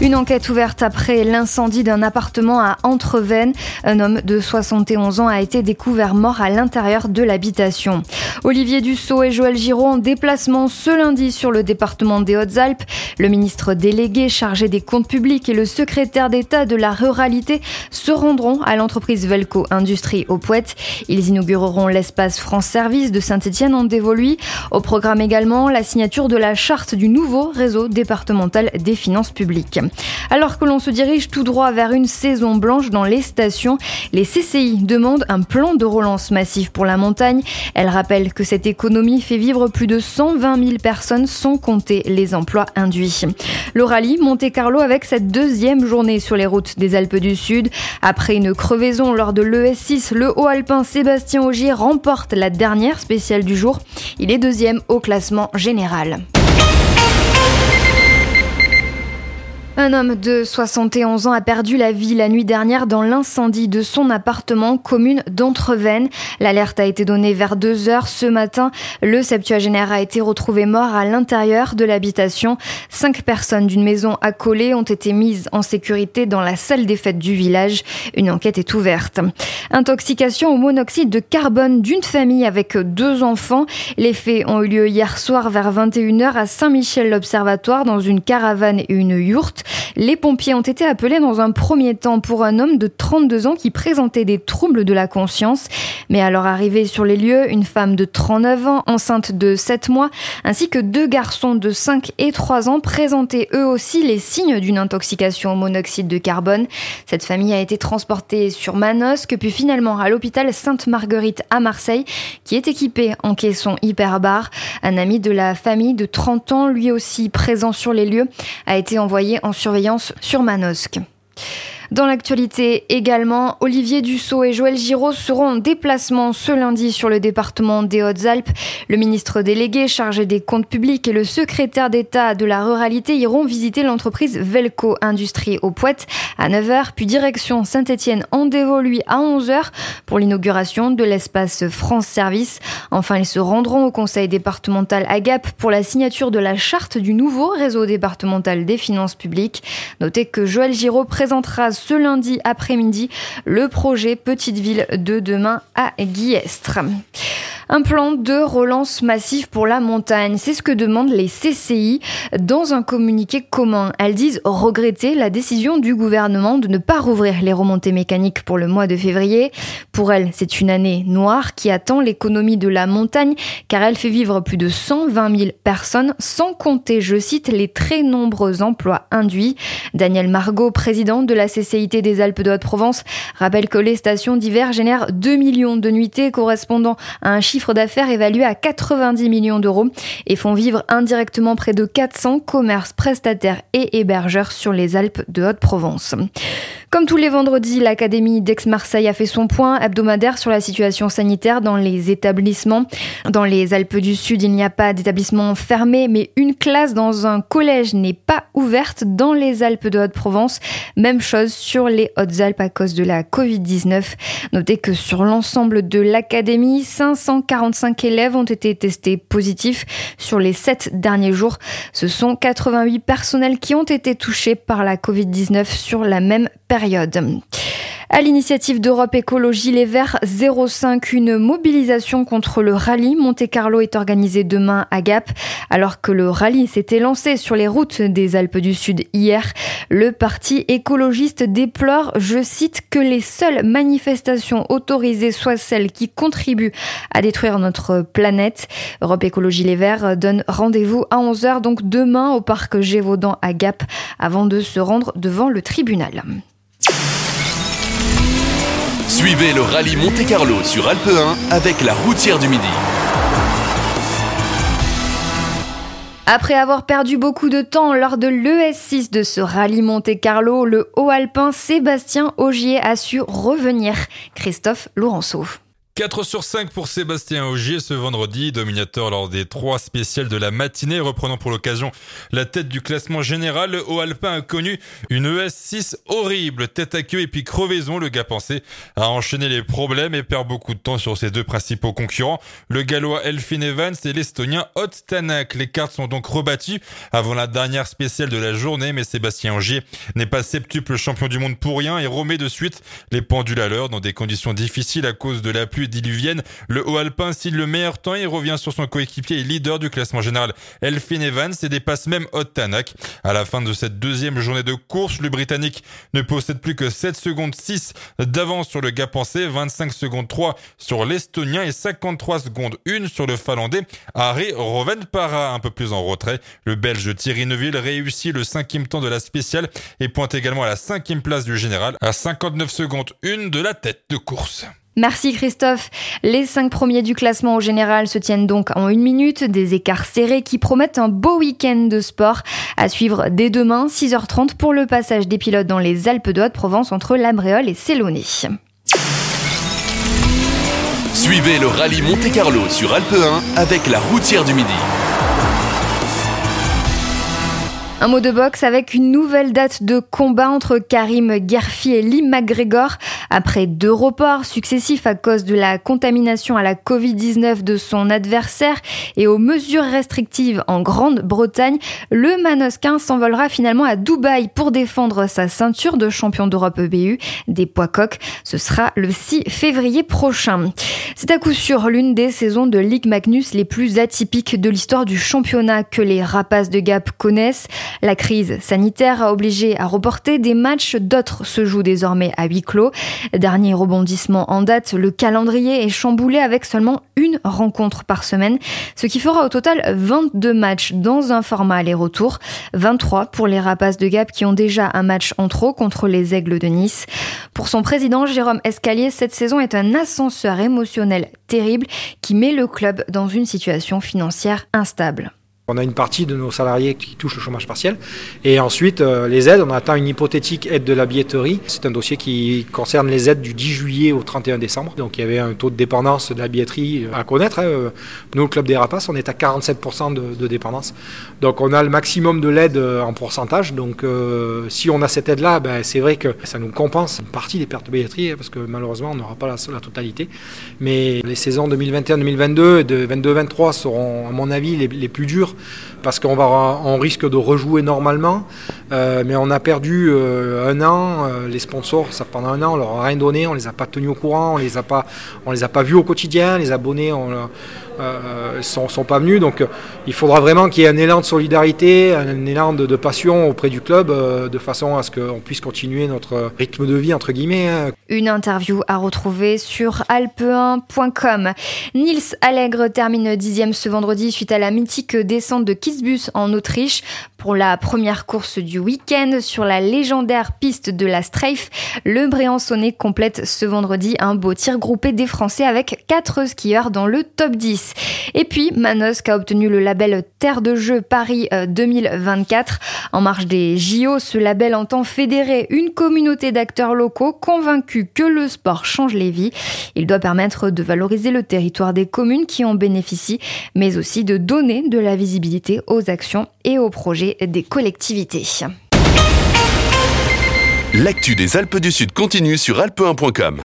Une enquête ouverte après l'incendie d'un appartement à Entrevennes. Un homme de 71 ans a été découvert mort à l'intérieur de l'habitation. Olivier Dussopt et Joël Giraud en déplacement ce lundi sur le département des Hautes-Alpes. Le ministre délégué chargé des comptes publics et le secrétaire d'État de la ruralité se rendront à l'entreprise Velco Industrie au Poète. Ils inaugureront l'espace France Service de Saint-Étienne-en-Dévoluy. Au programme également la signature de la charte du nouveau réseau départemental des finances publiques. Alors que l'on se dirige tout droit vers une saison blanche dans les stations, les CCI demandent un plan de relance massif pour la montagne. Elles rappellent que cette économie fait vivre plus de 120 000 personnes sans compter les emplois induits. Le rallye Monte-Carlo avec cette deuxième journée sur les routes des Alpes du Sud. Après une crevaison lors de l'ES6, le haut alpin Sébastien Ogier remporte la dernière spéciale du jour. Il est deuxième au classement général. Un homme de 71 ans a perdu la vie la nuit dernière dans l'incendie de son appartement, commune d'Entrevennes. L'alerte a été donnée vers 2h ce matin. Le septuagénaire a été retrouvé mort à l'intérieur de l'habitation. 5 personnes d'une maison accolée ont été mises en sécurité dans la salle des fêtes du village. Une enquête est ouverte. Intoxication au monoxyde de carbone d'une famille avec 2 enfants. Les faits ont eu lieu hier soir vers 21h à Saint-Michel-l'Observatoire dans une caravane et une yourte. Les pompiers ont été appelés dans un premier temps pour un homme de 32 ans qui présentait des troubles de la conscience. Mais à leur arrivée sur les lieux, une femme de 39 ans, enceinte de 7 mois, ainsi que 2 garçons de 5 et 3 ans présentaient eux aussi les signes d'une intoxication au monoxyde de carbone. Cette famille a été transportée sur Manosque, puis finalement à l'hôpital Sainte-Marguerite à Marseille, qui est équipé en caisson hyperbare. Un ami de la famille de 30 ans, lui aussi présent sur les lieux, a été envoyé en surveillance sur Manosque. Dans l'actualité également, Olivier Dussopt et Joël Giraud seront en déplacement ce lundi sur le département des Hautes-Alpes. Le ministre délégué chargé des comptes publics et le secrétaire d'État de la ruralité iront visiter l'entreprise Velco Industrie au Poète à 9h, puis direction Saint-Étienne-en-Dévoluy à 11h pour l'inauguration de l'espace France Service. Enfin, ils se rendront au conseil départemental à Gap pour la signature de la charte du nouveau réseau départemental des finances publiques. Notez que Joël Giraud présentera ce lundi après-midi le projet Petite Ville de demain à Guillestre. Un plan de relance massif pour la montagne, c'est ce que demandent les CCI dans un communiqué commun. Elles disent regretter la décision du gouvernement de ne pas rouvrir les remontées mécaniques pour le mois de février. Pour elles, c'est une année noire qui attend l'économie de la montagne car elle fait vivre plus de 120 000 personnes sans compter, je cite, les très nombreux emplois induits. Daniel Margot, président de la CCIT des Alpes de Haute-Provence, rappelle que les stations d'hiver génèrent 2 millions de nuitées correspondant à un chiffre d'affaires évalué à 90 millions d'euros et font vivre indirectement près de 400 commerces, prestataires et hébergeurs sur les Alpes de Haute-Provence. Comme tous les vendredis, l'Académie d'Aix-Marseille a fait son point hebdomadaire sur la situation sanitaire dans les établissements. Dans les Alpes du Sud, il n'y a pas d'établissement fermé, mais une classe dans un collège n'est pas ouverte dans les Alpes de Haute-Provence. Même chose sur les Hautes-Alpes à cause de la Covid-19. Notez que sur l'ensemble de l'Académie, 545 élèves ont été testés positifs sur les 7 derniers jours. Ce sont 88 personnels qui ont été touchés par la Covid-19 sur la même période. À l'initiative d'Europe Écologie Les Verts 05, une mobilisation contre le rallye Monte-Carlo est organisée demain à Gap. Alors que le rallye s'était lancé sur les routes des Alpes du Sud hier, le parti écologiste déplore, je cite, que les seules manifestations autorisées soient celles qui contribuent à détruire notre planète. Europe Écologie Les Verts donne rendez-vous à 11h, donc demain au parc Gévaudan à Gap, avant de se rendre devant le tribunal. Suivez le rallye Monte-Carlo sur Alpe 1 avec la routière du Midi. Après avoir perdu beaucoup de temps lors de l'ES6 de ce rallye Monte-Carlo, le haut alpin Sébastien Ogier a su revenir. Christophe Laurenceau. 4 sur 5 pour Sébastien Ogier ce vendredi, dominateur lors des 3 spéciales de la matinée, reprenant pour l'occasion la tête du classement général. Le Haut-Alpin a connu une ES6 horrible, tête à queue et puis crevaison. Le gars pensé a enchaîné les problèmes et perd beaucoup de temps sur ses 2 principaux concurrents, le Gallois Elfyn Evans et l'Estonien Ott Tänak. Les cartes sont donc rebattues avant la dernière spéciale de la journée, mais Sébastien Ogier n'est pas septuple champion du monde pour rien et remet de suite les pendules à l'heure dans des conditions difficiles à cause de la pluie diluvienne. Le Haut-Alpin signe le meilleur temps et revient sur son coéquipier et leader du classement général Elfyn Evans et dépasse même Ott Tänak. À la fin de cette deuxième journée de course, le Britannique ne possède plus que 7 secondes 6 d'avance sur le gars pensé, 25 secondes 3 sur l'Estonien et 53 secondes 1 sur le Finlandais Harri Rovanpera. Un peu plus en retrait, le Belge Thierry Neuville réussit le 5e temps de la spéciale et pointe également à la 5e place du général à 59 secondes 1 de la tête de course. Merci Christophe. Les 5 premiers du classement au général se tiennent donc en 1 minute, des écarts serrés qui promettent un beau week-end de sport à suivre dès demain 6h30 pour le passage des pilotes dans les Alpes de Haute-Provence entre La Bréole et Sélaunay. Suivez le rallye Monte-Carlo sur Alpe 1 avec la routière du Midi. Un mot de boxe avec une nouvelle date de combat entre Karim Guerfi et Lee McGregor. Après 2 reports successifs à cause de la contamination à la Covid-19 de son adversaire et aux mesures restrictives en Grande-Bretagne, le Manosquin s'envolera finalement à Dubaï pour défendre sa ceinture de champion d'Europe EBU des poids coqs. Ce sera le 6 février prochain. C'est à coup sûr l'une des saisons de Ligue Magnus les plus atypiques de l'histoire du championnat que les Rapaces de Gap connaissent. La crise sanitaire a obligé à reporter des matchs, d'autres se jouent désormais à huis clos. Dernier rebondissement en date, le calendrier est chamboulé avec seulement 1 rencontre par semaine, ce qui fera au total 22 matchs dans un format aller-retour, 23 pour les Rapaces de Gap qui ont déjà un match en trop contre les Aigles de Nice. Pour son président Jérôme Escalier, cette saison est un ascenseur émotionnel terrible qui met le club dans une situation financière instable. On a une partie de nos salariés qui touchent le chômage partiel. Et ensuite, les aides, on attend une hypothétique aide de la billetterie. C'est un dossier qui concerne les aides du 10 juillet au 31 décembre. Donc il y avait un taux de dépendance de la billetterie à connaître. Nous, le Club des Rapaces, on est à 47% de dépendance. Donc on a le maximum de l'aide en pourcentage. Donc si on a cette aide-là, c'est vrai que ça nous compense une partie des pertes de billetterie, parce que malheureusement, on n'aura pas la totalité. Mais les saisons 2021-2022 et de 22-23 seront, à mon avis, les plus dures, parce qu'on risque de rejouer normalement, mais on a perdu 1 an, les sponsors, ça pendant 1 an, on leur a rien donné, on les a pas tenus au courant, on les a pas vus au quotidien, les abonnés sont pas venus, donc il faudra vraiment qu'il y ait un élan de solidarité, un élan de passion auprès du club, de façon à ce qu'on puisse continuer notre rythme de vie, entre guillemets. Une interview à retrouver sur alpe1.com. Nils Allègre termine 10e ce vendredi suite à la mythique descente de Kitzbühel en Autriche. Pour la première course du week-end sur la légendaire piste de la Streif, le Briançonnais complète ce vendredi un beau tir groupé des Français avec 4 skieurs dans le top 10. Et puis Manosque a obtenu le label Terre de Jeux Paris 2024. En marge des JO, ce label entend fédérer une communauté d'acteurs locaux convaincus que le sport change les vies. Il doit permettre de valoriser le territoire des communes qui en bénéficient, mais aussi de donner de la visibilité aux actions et aux projets des collectivités. L'actu des Alpes du Sud continue sur alpe1.com.